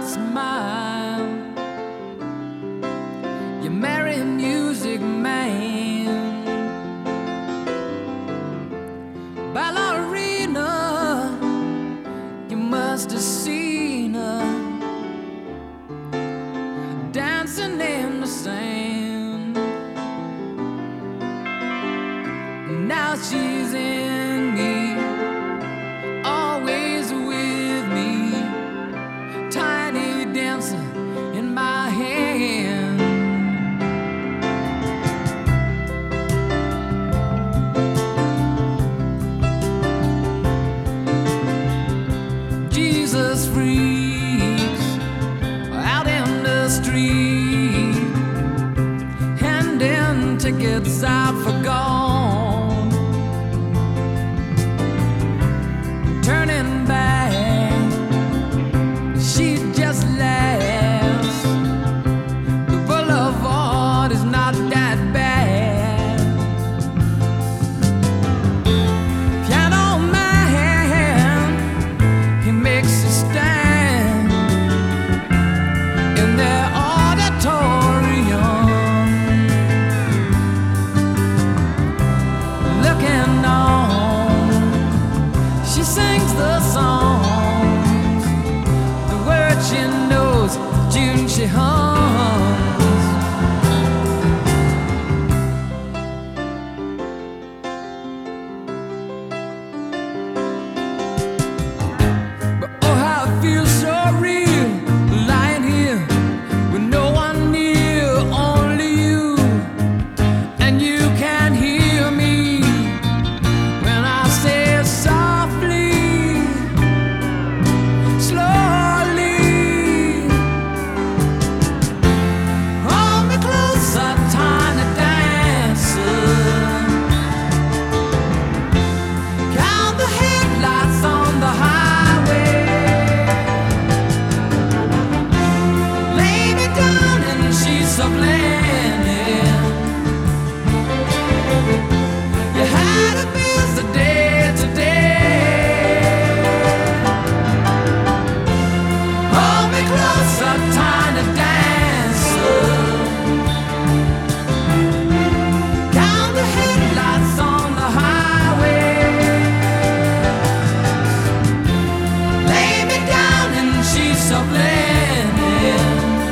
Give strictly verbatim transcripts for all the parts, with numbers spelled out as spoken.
smile. You marry a music man, ballerina. You must have seen her dancing in the sand. Now she's in me, always with me, tiny dancer in my hand. Jesus freaks out in the street, handing tickets out for gone, turning back, she just laughs. The boulevard is not that bad. Piano man, he makes a stand in their auditorium, looking on. She sings the songs, the words she knows, tune she hums. But oh, how it feels so real, lying here with no one near, only you, and you can hear me when I say it softly, slowly. Hold me closer, tiny dancer. Count the headlights on the highway. Lay me down in sheets of linen. You had a busy day today. Hold me closer, tiny dancer. Count the headlights on the highway. Lay me down in sheets of linen.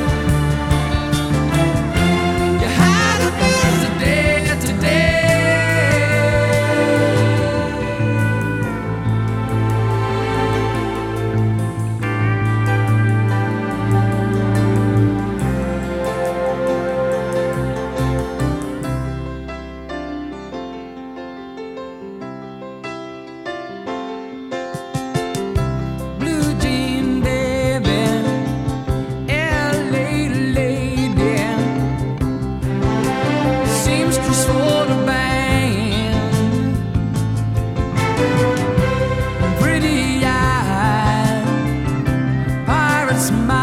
You had a busy day today. Blue jean baby, L A lady, seamstress for the band, pretty eyes, pirate smile.